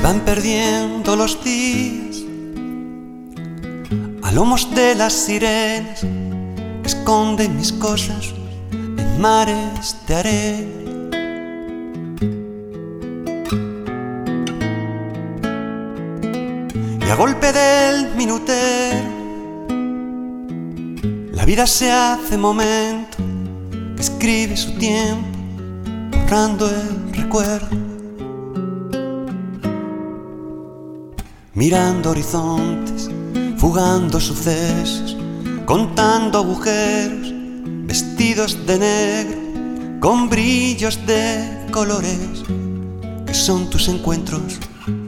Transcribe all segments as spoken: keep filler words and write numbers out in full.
van perdiendo los días a lomos de las sirenas que esconden mis cosas en mares de arena. Y a golpe del minutero la vida se hace momento que escribe su tiempo borrando el recuerdo. Mirando horizontes, fugando sucesos, contando agujeros, vestidos de negro, con brillos de colores que son tus encuentros.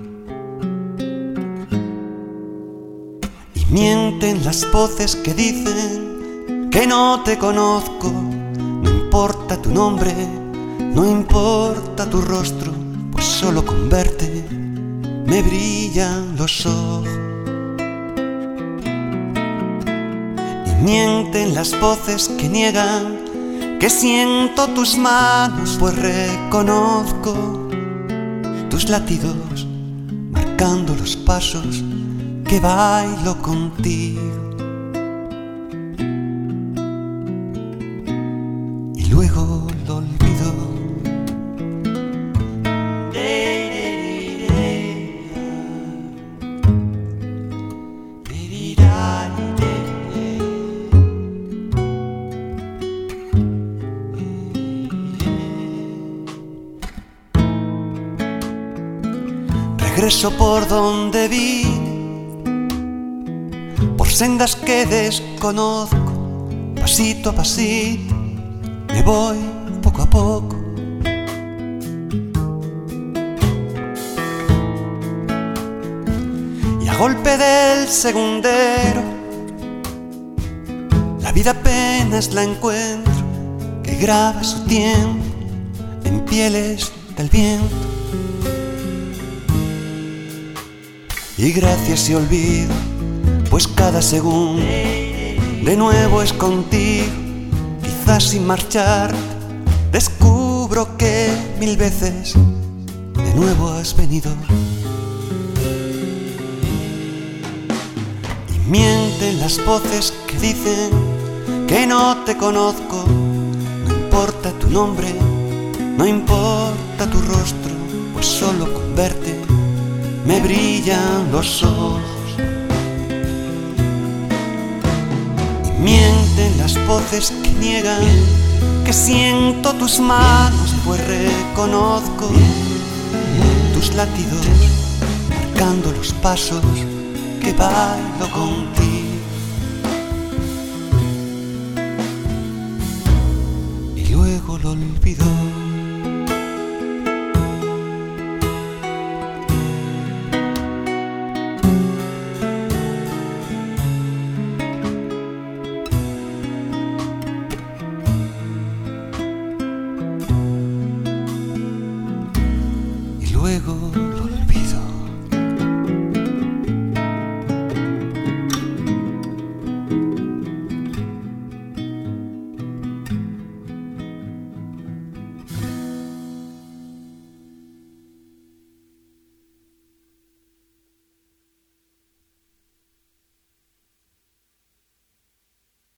Y mienten las voces que dicen que no te conozco. No importa tu nombre, no importa tu rostro, pues solo con verte me brillan los ojos. Y mienten las voces que niegan que siento tus manos, pues reconozco tus latidos marcando los pasos que bailo contigo. Y luego lo olvido. Regreso por donde vine, por sendas que desconozco, pasito a pasito, me voy poco a poco. Y a golpe del segundero, la vida apenas la encuentro, que graba su tiempo en pieles del viento. Y gracias y olvido, pues cada segundo de nuevo es contigo. Quizás sin marchar descubro que mil veces de nuevo has venido. Y mienten las voces que dicen que no te conozco. No importa tu nombre, no importa tu rostro, pues solo con verte me brillan los ojos. Y mienten las voces que niegan que siento tus manos, pues reconozco tus latidos marcando los pasos que bailo contigo. Y luego lo olvido.